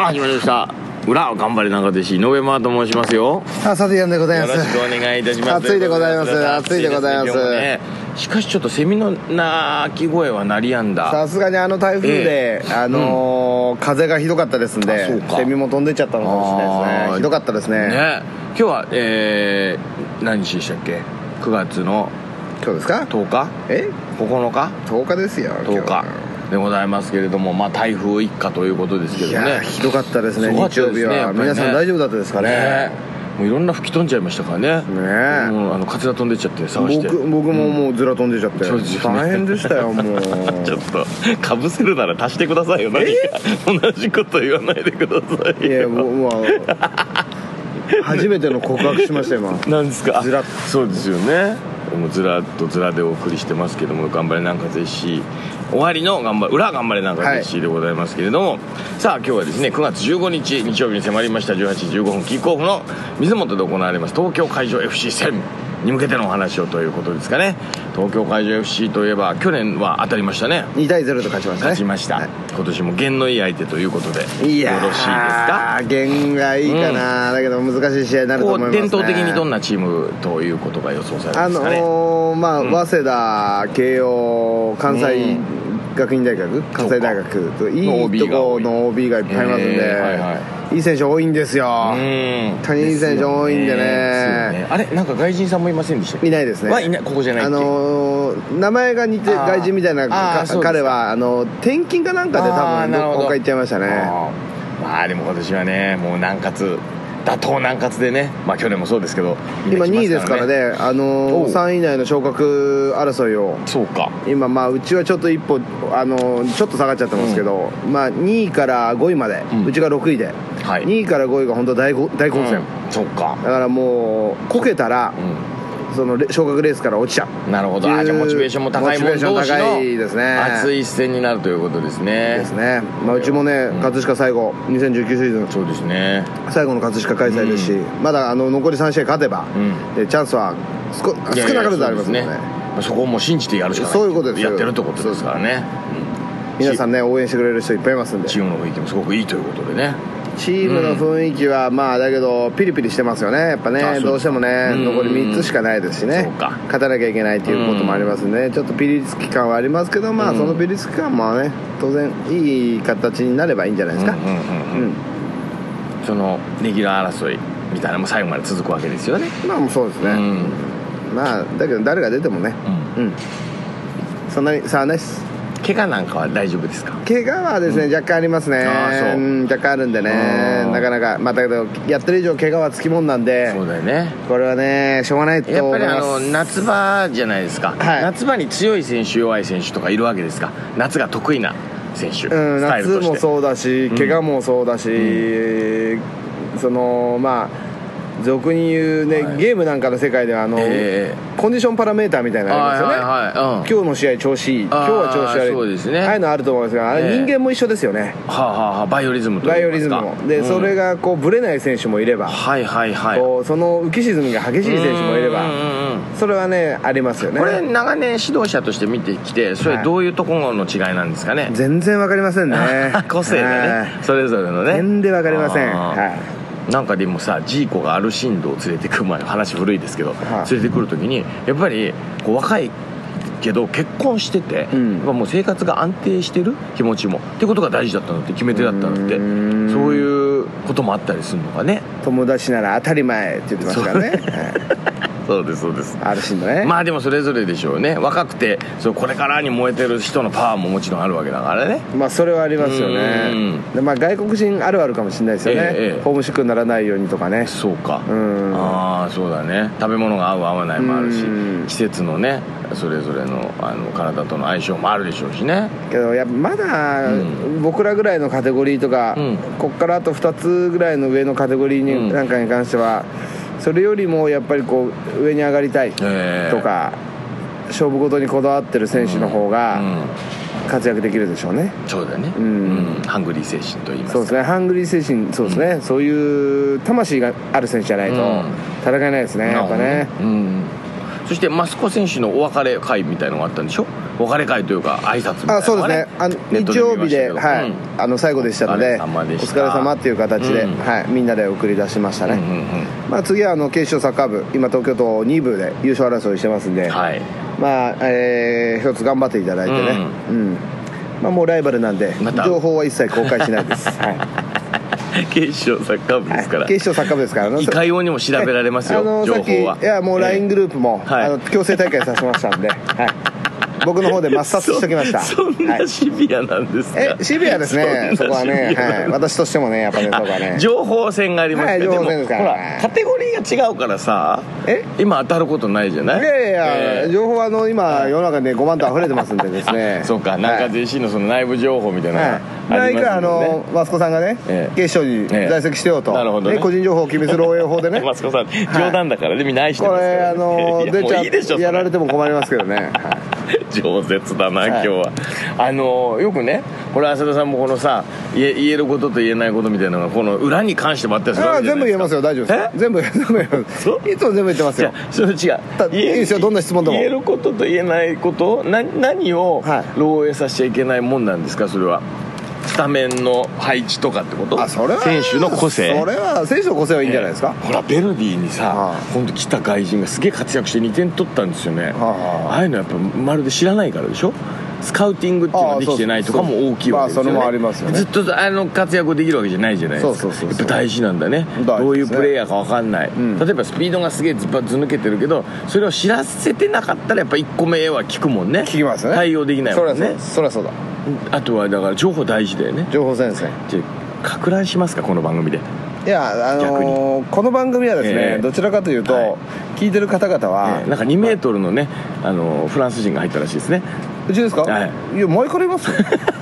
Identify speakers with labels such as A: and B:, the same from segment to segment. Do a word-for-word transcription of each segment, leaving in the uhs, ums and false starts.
A: さあ始まりました。裏頑張れ長弟子井上真と申しますよ。
B: あ、佐藤やんでございます。
A: よろしくお願いいたします。
B: 暑いでございます。暑いでございます。
A: ね、しかしちょっとセミの鳴き声は鳴りやんだ。
B: さすがにあの台風で、えー、あのーうん、風がひどかったですんで、セミも飛んでっちゃったのかもしれないですね。ひどかったですね。
A: ね、今日は、えー、何日でしたっけ？くがつの
B: 今日ですか？
A: とおか？
B: え？
A: ここのか？
B: とおかですよ。
A: とおかでございますけれども、まあ台風一過ということですけどね。いや
B: ひどかったですね。日曜日は、ね、皆さん大丈夫だったですかね。
A: ね、もういろんな吹き飛んじゃいましたからね。ね、もうあのカツラ飛んでっちゃって探して。
B: 僕僕ももうずら飛んでっちゃって、うん、大変でしたよもう。
A: ちょっとかぶせるなら足してくださいよ。何か同じこと言わないでくださいよ。
B: いやもう、まあ、初めての告白しましたよ今。
A: なんですか？ずらそうですよね。もうずらっとずらでお送りしてますけども、頑張れなんかぜひ終わりの頑張れ裏頑張れなんかぜひでございますけれども、はい、さあ今日はですねくがつじゅうごにち日曜日に迫りましたじゅうはちじじゅうごふんキックオフの水元で行われます東京海上 エフシー 戦に向けてのお話をということですかね。東京海上 エフシー といえば去年は当たりましたね。
B: にたいゼロと勝ちましたね。
A: 勝ちました、はい、今年も弦のいい相手ということでよろしいですか？
B: 弦がいいかな、うん、だけど難しい試合になると思いますね。
A: 伝統的にどんなチームということが予想されますかね。
B: あのー、まあ、うん、早稲田慶応関西学院大学、うん、関西大学といいとこの オービー がいっぱいいますんで、はいはい、いい選手多いんですよ。本当にいい選手多いんで ね,
A: ねあれなんか外人さんもいませんでした？
B: いないですね。
A: はいない、ここじゃないっけ。
B: あのー、名前が似て外人みたいな彼はあの転勤かなんかで多分どこか行っちゃいましたね。
A: あまあでも今年はねもう南葛打倒南葛でね、まあ去年もそうですけど
B: 今にいですからね、あのー、さんい以内の昇格争いを。
A: そうか。
B: 今まあうちはちょっと一歩、あのー、ちょっと下がっちゃってますけど、うん、まあにいからごいまで、うん、うちがろくいで、はい、にいからごいが本当大大混戦、
A: うん、そうか。
B: だからもうこけたら、うんその昇格レースから落ちちゃう。
A: なるほど。あじゃあモチベーションも高いもん同士の
B: ですね。
A: 熱い一戦になるということですね。
B: ですね。まあうちもね、うん、葛飾最後にせんじゅうきゅうシーズン
A: そうですね
B: 最後の葛飾開催ですし、うん、まだあの残りさんしあい勝てば、うん、チャンスは少少なからずありますので、ね、
A: そこをもう信じてやるしかない。
B: そういうことです。
A: やってるってことですからね。
B: うん、皆さんね応援してくれる人いっぱいいますんで、
A: チームの雰囲気もすごくいいということでね。
B: チームの雰囲気はまあだけどピリピリしてますよねやっぱね。どうしてもね残りみっつしかないですしね、勝たなきゃいけないということもありますんで、ね、ちょっとピリつき感はありますけど、まあそのピリつき感もね当然いい形になればいいんじゃないですか。
A: そのレギュラー争いみたいなのも最後まで続くわけですよね。
B: まあもうそうですね、うん、まあだけど誰が出てもね、うんうん、そんなに差はないです。
A: 怪我なんかは大丈夫ですか？
B: 怪我はですね、うん、若干ありますね。あそう、うん、若干あるんでねなかなかまあだけどやってる以上怪我はつきもんなんで。
A: そうだよね。
B: これはねしょうがないと思います。
A: やっぱりあの夏場じゃないですか、はい、夏場に強い選手弱い選手とかいるわけですか？夏が得意な選手、
B: うん、
A: スタイルとして
B: 夏もそうだし怪我もそうだし、うん、そのまあ俗に言うね、はい、ゲームなんかの世界ではあの、えー、コンディションパラメーターみたいなのありますよね、はいはいはいうん、今日の試合調子いい、今日は調子悪い、そうですね、ああいうのあると思うんですが、あれ人間も一緒ですよね、
A: えー、はあはあ、バイオリズムと
B: バイオリズムもで、うん、それがこうブレない選手もいれば、
A: はいはいはい、
B: こうその浮き沈みが激しい選手もいれば、それはねありますよね。
A: これ長年指導者として見てきてそれどういうところの違いなんですかね？
B: 全然わかりませんね
A: 個性がねそれぞれのね
B: 全然わかりません。はい
A: なんかでもさジーコがアルシンドを連れてくる前の話古いですけど、はい、連れてくる時にやっぱりこう若いけど結婚してて、うん、もう生活が安定してる気持ちもってことが大事だったのって決め手だったのってそういうこともあったりするのかね。
B: 友達なら当たり前って言ってますからね
A: そうですそうです。
B: あるしね。
A: まあでもそれぞれでしょうね。若くてそうこれからに燃えてる人のパワーももちろんあるわけだからね。
B: まあそれはありますよね。でまあ外国人あるあるかもしれないですよね、ええ、ホームシックにならないようにとかね。
A: そうか。うんああそうだね。食べ物が合う合わないもあるし季節のねそれぞれ の, あの体との相性もあるでしょうしね。
B: けどやっぱまだ、うん、僕らぐらいのカテゴリーとか、うん、こっからあとふたつぐらいの上のカテゴリーに、うん、なんかに関してはそれよりもやっぱりこう上に上がりたいとか、えー、勝負事にこだわってる選手の方が活躍できるでしょうね、
A: うん、そうだね、うんうん、ハングリー精神と言いますか。
B: そうですねハングリー精神そうですね、うん、そういう魂がある選手じゃないと戦えないですね、うん、やっぱね、うん、
A: そして益子選手のお別れ会みたいのがあったんでしょ？ お別れ会というか挨拶みたいな、ね、
B: あそうですね、あの日曜日で、はい、うん、あの最後でしたのでお疲れ様っていう形で、うん、はい、みんなで送り出しましたね、うんうんうん、まあ、次はあの警視庁サッカー部、今東京都に部で優勝争いしてますんで、はい、まあ、えー、一つ頑張っていただいてね、うん、うん、まあ、もうライバルなんで情報は一切公開しないです、はい、
A: 警視庁サッカー部ですから、はい、
B: 警視庁サッカー部ですから、
A: いかようにも調べられますよ、あの情報は。
B: いやもう ライン グループも、えー、あの強制大会させましたんで、はい、僕の方で抹殺しときました。
A: そ, そんなシビアなんですか？
B: えシビアですね、そこはね、はい、私としてもね、やっぱりそこはね
A: 情報戦がありますから、はい、情報戦ですから、ほらカテゴリーが違うからさ、え今当たることないじゃない。
B: いやいや、えー、情報はあの今世の中でごまんと溢れてますんでですね
A: そうか、南葛 エーシー のその内部情報みたいなのがありますので、ね、
B: はい、あのマスコさんがね、えー、警視庁に在籍してようと、えー、なるほどね、個人情報を機密漏洩法でね
A: マスコさん冗談だからね、みんな愛してますから、ね、
B: これあの出ちゃいいでしょ、やられても困りますけどね、はい、
A: 饒舌だな、はい、今日はあのよくね、これ浅田さんもこのさ言え、言えることと言えないことみたいなのがこの裏に関してもあったりするわけじゃないですか。全部言えますよ、大丈夫です。全部全部言えます。いつも全部言ってますよ。 それ違う、
B: いいですよ、どんな質問でも。
A: 言えることと言えないこと、な何を漏洩させちゃいけないもんなんですか、それは。スタメンの配置とかってこと？あ、それは選手の個性。
B: それは選手の個性はいいんじゃないですか。
A: えー、ほらベルディにさ、今度来た外人がすげえ活躍してにてん取ったんですよね。ああいうのやっぱまるで知らないからでしょ。スカウティングっていうのができてないとかも大きいわけですよね。
B: まあそれもありますよね。
A: ずっとあの活躍できるわけじゃないじゃないですか。そうそうそうそう、やっぱ大事なんだね。どういうプレイヤーか分かんない、うん、例えばスピードがすげえずばず抜けてるけど、それを知らせてなかったらやっぱいっこめは効くもんね。効
B: きますね。
A: 対応できないもんね。
B: そりゃそうだ。
A: あとはだから情報大事だよね。
B: 情報先生
A: じゃあ拡大しますか、この番組で。
B: いや、あのー、この番組はですね、えー、どちらかというと、はい、聞いてる方々は、
A: えー、なんかにメートルのね、あのー、フランス人が入ったらしいですね。
B: うちですか？はい、いや前からいますよ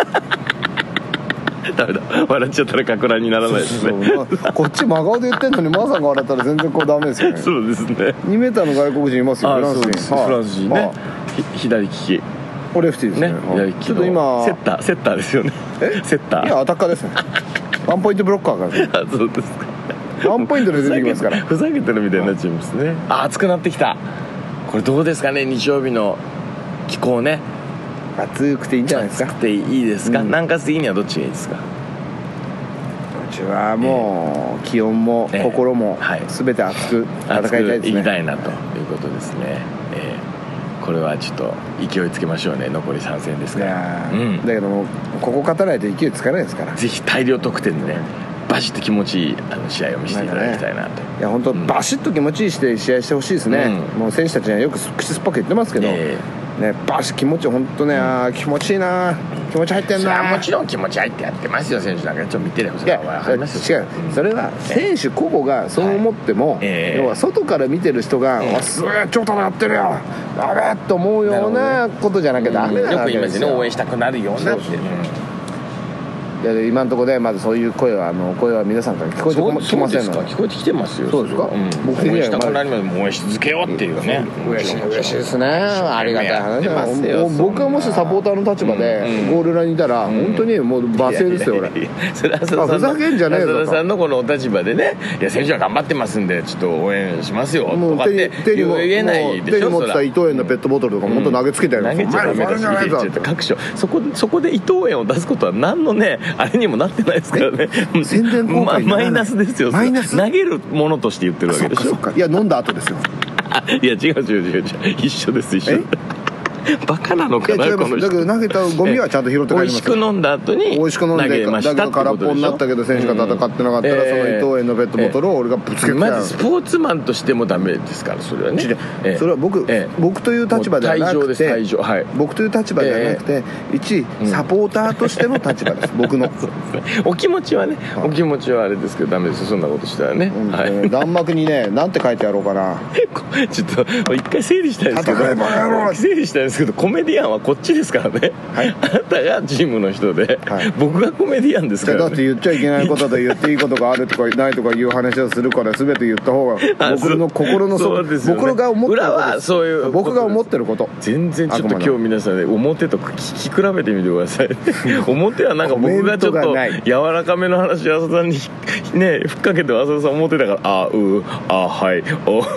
A: ダメだ、笑っちゃったらかく乱にならないですね。そうそうそう、
B: まあ、こっち真顔で言ってんのにマーさんが笑ったら全然こうダメですよね。
A: そうですね。
B: にメーターの外国人いますよ、フランス人。
A: フランス人ね、左利き、
B: おレフティーですね、
A: 左利きのちょっと今セッターセッターですよね。えセッター、
B: いやアタッカーですねワンポイントブロッカーからね。
A: あ、そうですか。
B: ワンポイントで出てきますから
A: ふざけてるみたいになっちゃいますね。あ、暑くなってきた。これどうですかね、日曜日の気候ね。
B: 暑くていいんじゃないですか。
A: 暑くていいですか、うん、南葛的にはどっちがいいですか。
B: うちはもう、えー、気温も心も全て熱く戦いたいですね。
A: 熱くいきたいなということですね、えー、これはちょっと勢いつけましょうね。残りさん戦ですから。
B: うん、だけどもここ勝たないと勢いつかないですから。
A: ぜひ大量得点でね、バシッと気持ちいいあの試合を見せていただきたいなと。
B: いや本当、うん、バシッと気持ちいいして試合してほしいですね、うん、もう選手たちにはよく口酸っぱく言ってますけど、えーね、バシッ気持ち本当ね、あ気持ちいいな、気持ち入ってんな。
A: もちろん気持ち入ってやってますよ、選手なんか。ちょっと見てればそれは分かりますよ。
B: 違う、うん、それは選手個々がそう思っても、はい、えー、要は外から見てる人が、えー、すげえ超楽やってるよやべえと思うようなことじゃなきゃダメなわけですよ。
A: よく言いますね、応援したくなるようになって。
B: いや今のところでまずそういう声はあの声は皆さんから聞こえてきませんので。
A: 聞こえてきてますよ。
B: そうですか。
A: 僕的には応援したくなります。応援し続けようっていうね。
B: 嬉しい嬉しいですね。ありがたい話だ。僕がもしサポーターの立場でゴール裏にいたら本当にもう罵声ですよ俺。
A: それはふざけんじゃねえぞと。浅田さんのこのお立場でね、いや選手は頑張ってますんでちょっと応援しますよとかって言えないでしょ。
B: 手に持ってた伊藤園のペットボトルとかも本当投げつけてやる。
A: 投げちゃダメだし、各所そこそこで伊藤園を出すことは何のねあれにもなってないですからね。
B: 宣伝効果にならない。
A: マイナスですよ。マイナス。投げるものとして言ってるわけでしょ。
B: そっかそっか。いや飲んだ後ですよ。
A: いや違う違う違う違う、一緒です一緒。バカなのかなこの人。
B: だけど投げたゴミはちゃんと拾って帰りますよ。美
A: 味しく飲んだ後に
B: 美味しく飲んで、だけど空っぽになったけど選手が戦ってなかったら、その伊藤園のペットボトルを俺がぶつけて。
A: まずスポーツマンとしてもダメですからそれはね。
B: それは僕僕という立場ではなくて、僕という立場ではなくて、一サポーターとしての立場です。僕の
A: お気持ちはね、お気持ちはあれですけどダメですよ、そんなことしたらね。
B: 弾幕にね、なんて書いてやろうかな。
A: ちょっと一回整理したいですけど、整理したいですけど、コメディアンはこっちですからね、はい、あなたがチームの人で、はい、僕がコメディアンですから、ね、
B: だって言っちゃいけないことと言っていいことがあるとかないとかいう話をするから全て言った方が僕の心の底、ね、僕が思ってること
A: 裏はそういう
B: 僕が思ってること。
A: 全然ちょっと今日皆さんで表と聞き比べてみてください表はなんか僕がちょっと柔らかめの話を浅田さんにねふっかけて浅田さん思ってたから、あうあはいお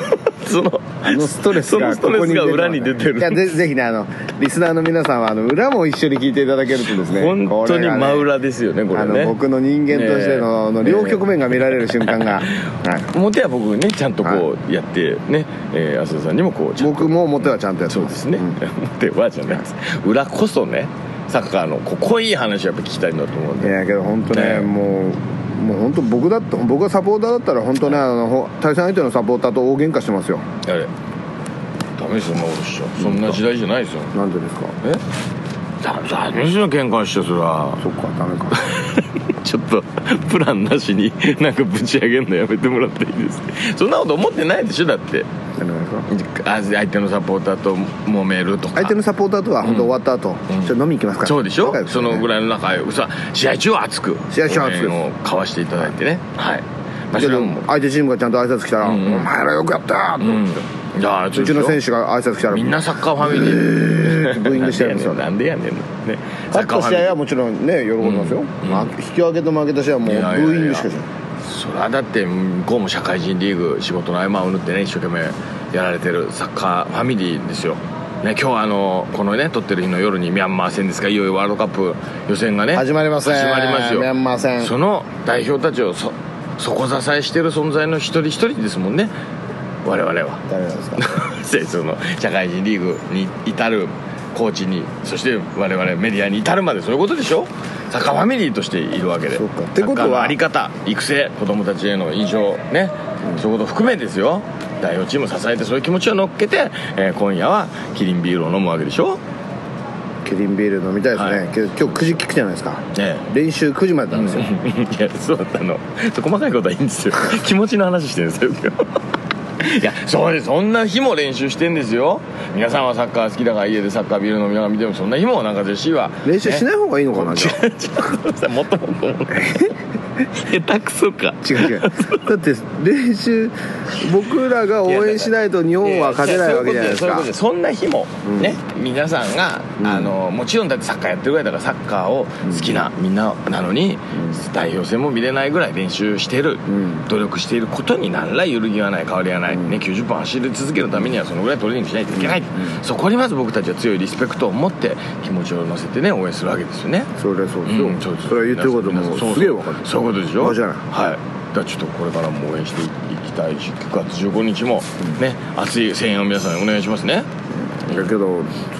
A: その
B: あのストレスが
A: そのストレスが裏に出てる。
B: いやぜぜひね、あのリスナーの皆さんはあの裏も一緒に聞いていただけるとですね、
A: 本当に真裏ですよね、これね。
B: あの僕の人間としての、ね、の両局面が見られる瞬間が、
A: ね、はい、表は僕ねちゃんとこうやってね、えー、浅田さんにもこう
B: 僕も表はちゃんとやってます。
A: そうですね、うん、表はじゃないです、裏こそねサッカーのこ濃い話をやっぱ聞きたいんだと思うんで。
B: いやけど本当ね、ね、もうもう本当僕だって僕がサポーターだったら本当ね、あの対戦相手のサポーターと大喧嘩してますよ。
A: あれダメですよ、そんな時代じゃないですよ。
B: なんでですか。
A: えダメですよ喧嘩して。それは
B: そっか、ダメか
A: ちょっとプランなしになんかぶち上げるのやめてもらっていいですか。そんなこと思ってないでしょ。だって相手のサポーターと揉めるとか。
B: 相手のサポーターとは本当終わった後、うん、ちょっと飲み行きますから。
A: そうでしょ、ね、そのぐらいの仲良くさ、試合中は熱く
B: 試合中は熱く
A: を交わしていただいてね、はい、
B: だけど相手チームがちゃんと挨拶来たら、うん、お前らよくやったーって思って、うん、いやうちの選手が挨拶来たら
A: みんなサッカーファミリー、
B: えー、ブーイングしてるんですよ。
A: なんでやねんね。
B: 勝った試合はもちろんね喜びますよ、うんまあ、引き分けと負けた試合はもうブーイングしかしない。
A: それはだって向こうも社会人リーグ仕事の合間を縫ってね一生懸命やられてるサッカーファミリーですよ、ね、今日はあのこのね撮ってる日の夜にミャンマー戦ですか、いよいよワールドカップ予選がね
B: 始まりますね。
A: 始まりますよ。
B: ミャンマー戦、
A: その代表たちをそ底支えしてる存在の一人一人ですもんね、我々は。
B: 誰なんですか
A: その社会人リーグに至るコーチに、そして我々メディアに至るまでそういうことでしょ。サッカーファミリーとしているわけで、
B: そうかってことは
A: サッカーの在り方、育成、子供たちへの印象ね、うん、そういうこと含めですよ。代表チームを支えてそういう気持ちを乗っけて、えー、今夜はキリンビールを飲むわけでしょ。
B: キリンビール飲みたいですね、はい、けど今日くじ聞くじゃないですか、ね、練習くじまでだったんですよ、
A: うん、いやそうだったの。細かいことはいいんですよ気持ちの話してるんですよ今日いやそうです、そんな日も練習してんですよ。皆さんはサッカー好きだから家でサッカービール飲みながら見ても、そんな日もなんかジェシーは
B: 練習しない方がいいのかな、ね、じゃ
A: あもっともっともっと下手くそか。
B: 違う違うだって練習僕らが応援しないと日本は勝てないわけじゃないですか。
A: そんな日もね、うん、皆さんが、うん、あのもちろんだってサッカーやってるぐらいだからサッカーを好きなみんななのに、うん、代表戦も見れないぐらい練習してる、うん、努力していることに何ら揺るぎはない、変わりはない、うんね、きゅうじゅっぷん走り続けるためにはそのぐらいトレーニングしないといけない、うん、そこにまず僕たちは強いリスペクトを持って気持ちを乗せてね応援するわけですよね。
B: それはそうですよ、うん、そうです。それは言ってることもすげえ分かる。
A: そういうことでしょ。
B: 間違いない。
A: はい、だからちょっとこれからも応援していきたいし、くがつじゅうごにちもね、うん、熱い声援を皆さんにお願いしますね。
B: だけど、はい、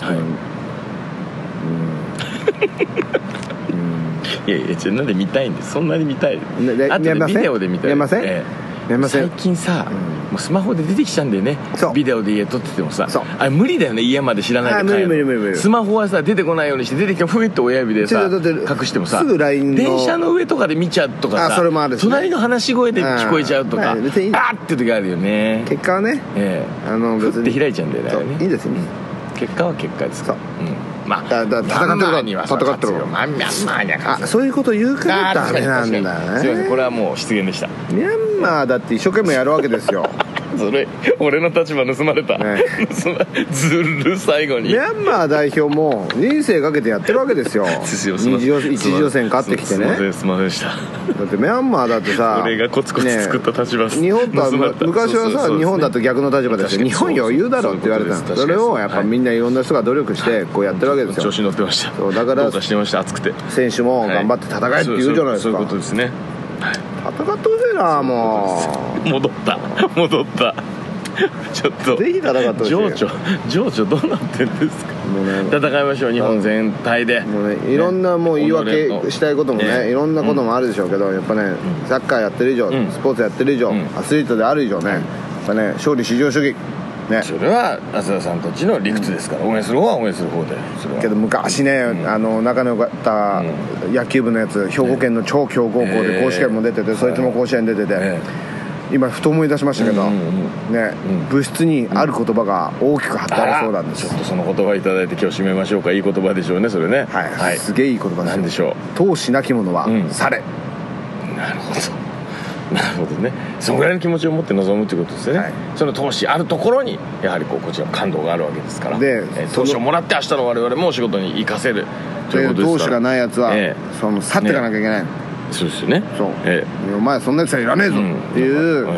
A: うん、いやいや、なんで見たいんです。そんなに見たい。あとでビデオで見たい。
B: 見えません、え
A: ー、最近さ、うん、もうスマホで出てきちゃうんだよね。ビデオで家撮っててもさ、あれ無理だよね、家まで知らないで帰る。
B: 無理無理無理。
A: スマホはさ出てこないようにして、出てきたらふいっと親指でさ隠してもさ、
B: すぐ ライン の
A: 電車の上とかで見ちゃうとかさ、
B: あそれもあるし、ね、
A: 隣の話し声で聞こえちゃうとか、あーって時あるよね。
B: 結果はね、
A: ええー、あの別にふって開いちゃうんだよね。
B: いいんですよ、ね、
A: 結果は結果ですか。そう、うん、まあ
B: だだ戦ってるからには戦ってるから、
A: まあ、ミャンマーには勝つ。
B: あ、そういうこと言うからダメなんだね。
A: すいません、これはもう失言でした。
B: ミャンマーだって一生懸命やるわけですよ
A: それ俺の立場盗まれた、ね、ずる最後に。
B: ミャンマー代表も人生かけてやってるわけですよ一次予選勝ってきてね。
A: すいませんすいませんでした。だ
B: ってミャンマーだってさ、
A: 俺がコツコツ作った立場、ね、
B: 日本とは昔はさ、日本だと逆の立場ですよ。日本余裕だろって言われたの。それをやっぱみんないろんな人が努力してこうやってるわけですよ。
A: 調子に乗ってました。
B: そうだから
A: どうかしてました、熱くて。
B: 選手も頑張って戦えって言うじゃないですか。
A: そういうことですね。
B: 戦ってほしいな。も
A: う戻った戻ったちょっと
B: ぜひ戦ってほしい。
A: 情緒情緒どうなってんですか。もう、ね、戦いましょう日本全体で。
B: もう、ね、いろんなもう言い訳したいこともね、ね、いろんなこともあるでしょうけど、やっぱね、うん、サッカーやってる以上、うん、スポーツやってる以上、うん、アスリートである以上ね、やっぱね、勝利至上主義ね、
A: それは浅田さんたちの理屈ですから、うん、応援する方は応援する方で。それは
B: けど昔ね、うん、あの仲の良かった野球部のやつ、兵庫県の超強豪校で甲子園も出てて、えー、そいつも甲子園出てて、えー、今ふと思い出しましたけど、うんうんうんね、うん、部室にある言葉が大きく貼ってあるそうなんですよ。
A: ちょっとその言葉いただいて今日締めましょうか。いい言葉でしょうねそれね。
B: はい、はい、すげえいい言葉です。
A: 何でしょう。
B: 闘志なき者は去れ、
A: うん、なるほどなるほどね。そのぐらいの気持ちを持って臨むということですよね、はい、その投資あるところにやはりこうこちら感動があるわけですから、で、えー、投資をもらって明日の我々もお仕事に生かせるということですから。
B: 投資がないやつは、えー、その去っていかなきゃいけない、ね、
A: そうですよね。
B: そう、えー、お前そんなやつはいらねえぞっていう、うん、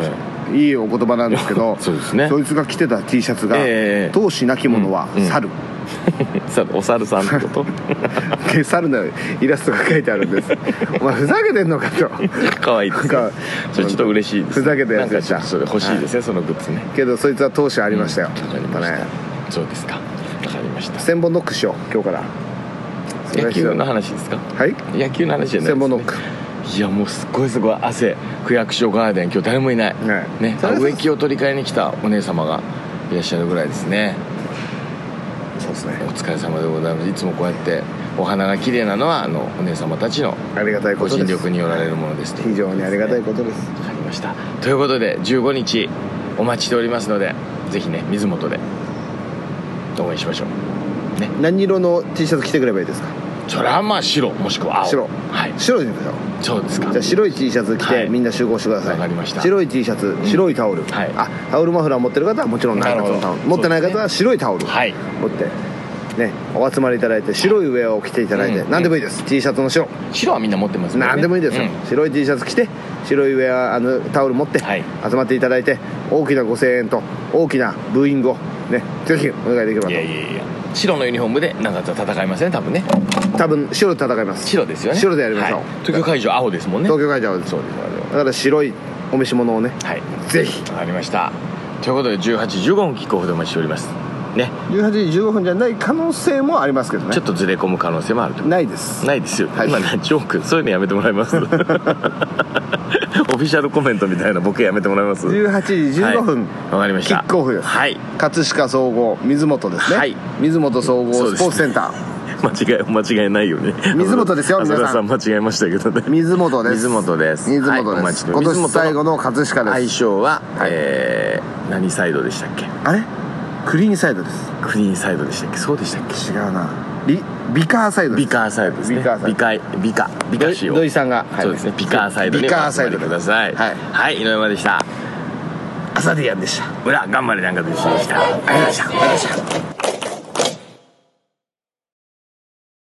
B: いいお言葉なんですけど
A: そうですね。
B: そいつが着てた T シャツが
A: えー、
B: 闘志なき者は猿、うん
A: うん、お猿さんってこと
B: 猿のイラストが書いてあるんですお前ふざけてんのかと
A: 可愛いですね。それちょっと嬉しいです、ね、
B: ふざけたやつでした。
A: なんかちょっとそれ欲しいですね、はい、そのグッズね。
B: けどそいつは闘志ありましたよ、
A: うん、分かりました、ね、そうですか、分かりました。
B: 千本ノックしよう今日から。
A: 野球の話ですか？はい、野球の話じゃないですね。
B: 千本ノック。
A: いやもうすっごいすごい汗。区役所ガーデン今日誰もいない、はい、ね、植木を取り替えに来たお姉様がいらっしゃるぐらいですね。
B: そうですね。
A: お疲れ様でございます。いつもこうやってお花が綺麗なのはあのお姉様たちの
B: ありがたいことです。
A: ご尽力によられるものです。
B: 非常にありがたいことです。
A: わかりました。ということでじゅうごにちお待ちしておりますので、ぜひね水元で応援しましょう、ね、
B: 何色の T シャツ着てくればいいですか？
A: それはまあ白もしくは青。
B: 白、はい、白にしましょう。
A: そうですか。
B: じゃあ白い T シャツ着て、はい、みんな集合してください。
A: わかりました。
B: 白い T シャツ、白いタオル、うん、はい、あタオルマフラー持ってる方はもちろん何かそのタオル、持ってない方は白いタオル、はい、持ってね、お集まりいただいて白いウェアを着ていただいて、うん、何でもいいです、うん、T シャツの白
A: 白はみんな持ってますね。
B: 何でもいいですよ、うん、白い T シャツ着て白いウェアあのタオル持って、はい、集まっていただいて大きなご声援と大きなブーイングをねぜひお願いできればと。いやいやいや
A: 白のユニフォームで長津は戦いません、多分ね。
B: 多分白で戦います。
A: 白ですよね。
B: 白でやりましょう、はい、
A: 東京会場青ですもんね。
B: 東京会場青です。そうです。だから白いお召し物をね、はい、ぜひ。
A: わかりました。ということでじゅうはちじじゅうごふんキックオフでお待ちしておりますね。
B: じゅうはちじじゅうごふんじゃない可能性もありますけどね。
A: ちょっとずれ込む可能性もあると。
B: ないです
A: ないですよ、はい、今ねジョークそういうのやめてもらいますオフィシャルコメントみたいなボケやめてもらいます。
B: じゅうはちじじゅうごふん、
A: はい、わかりました。
B: キックオフです。はい、葛飾総合水元ですね。はい、水元総合スポーツセンター、
A: 間違い間違いないよね。
B: 水元ですよ皆さん。
A: さん間違えましたけどね。
B: 水元です。
A: 水元です。
B: 水元です、はい、今年最後の葛飾です。
A: 愛称は、はい、えー、何サイドでしたっけ？
B: あれクリーンサイドです。
A: クリーンサイドでしたっけ？そうでしたっけ？
B: 違うな。ビビカーサイドです。
A: ビカーサイドですね。ビカービカビカビカ仕様。
B: 土井さんが、
A: はい、そうですね。ビカーサイドにお集まりください。はい、はい、井上山でした。
B: アサディアンでした。
A: 裏頑張れなんかと一緒でした。ありがとうございました。